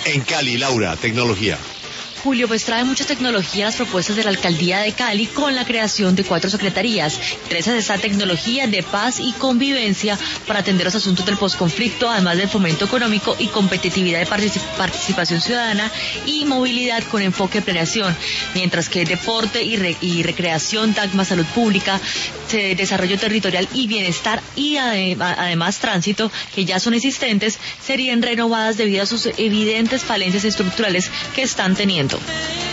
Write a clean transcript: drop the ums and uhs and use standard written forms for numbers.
en Cali, Laura, tecnología. Julio, pues trae muchas tecnologías las propuestas de la Alcaldía de Cali con la creación de 4 secretarías. Entre esas está tecnología de paz y convivencia para atender los asuntos del posconflicto, además del fomento económico y competitividad de participación ciudadana y movilidad con enfoque de planeación. Mientras que deporte y recreación, TACMA, salud pública, desarrollo territorial y bienestar y además tránsito, que ya son existentes, serían renovadas debido a sus evidentes falencias estructurales que están teniendo.